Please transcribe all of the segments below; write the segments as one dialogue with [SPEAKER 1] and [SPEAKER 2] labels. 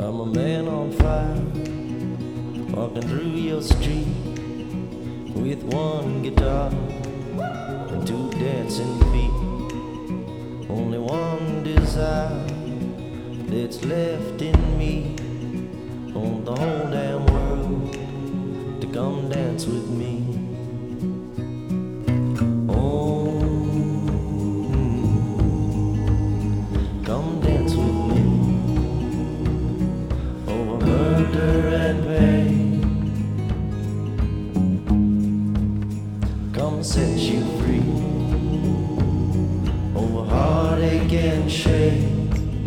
[SPEAKER 1] I'm a man on fire, walking through your street with one guitar and two dancing feet. Only one desire that's left in me, on the whole damn world to come dance with me. Come dance with me over murder and pain. Come set you free over heartache and shame.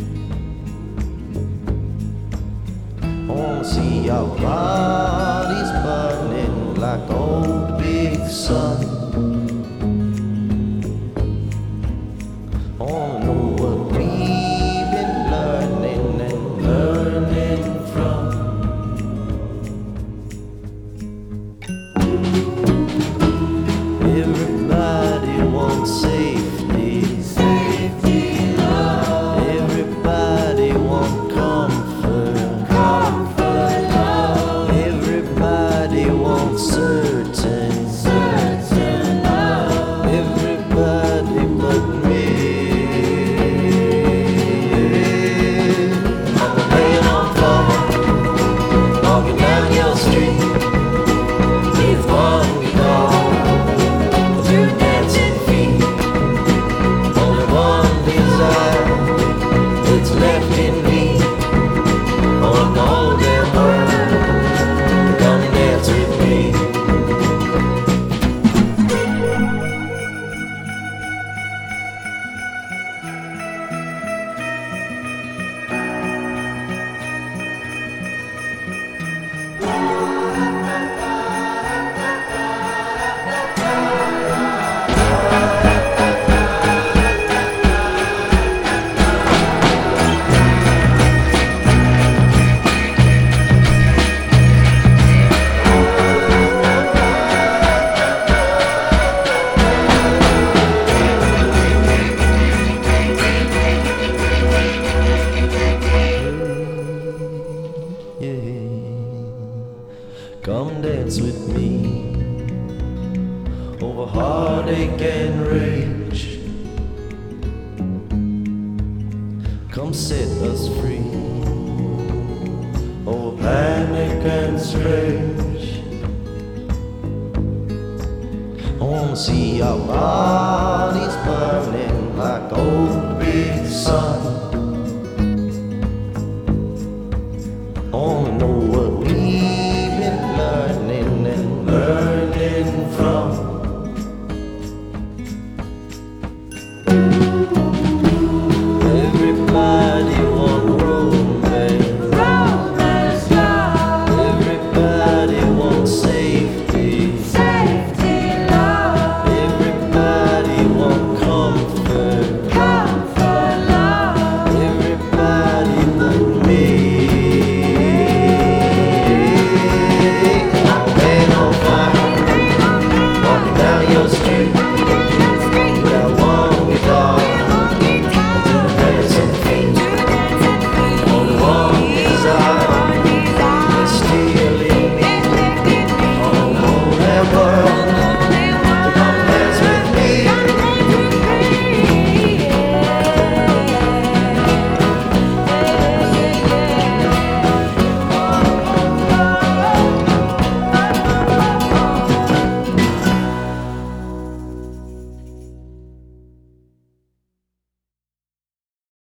[SPEAKER 1] I wanna see our bodies burning like old big sun. I wanna know what we've been learning and learning from. Everybody wants safety, love. Everybody wants comfort, love. Everybody wants certain love. Everybody but me. I'm a man on fire, walking down your street with one guitar, two dancing feet. Only one desire that's left in me, on the whole damn world to come dance with me. Come dance with me over heartache and rage. Come set us free over panic and strange. I wanna see our bodies burning like old big sun.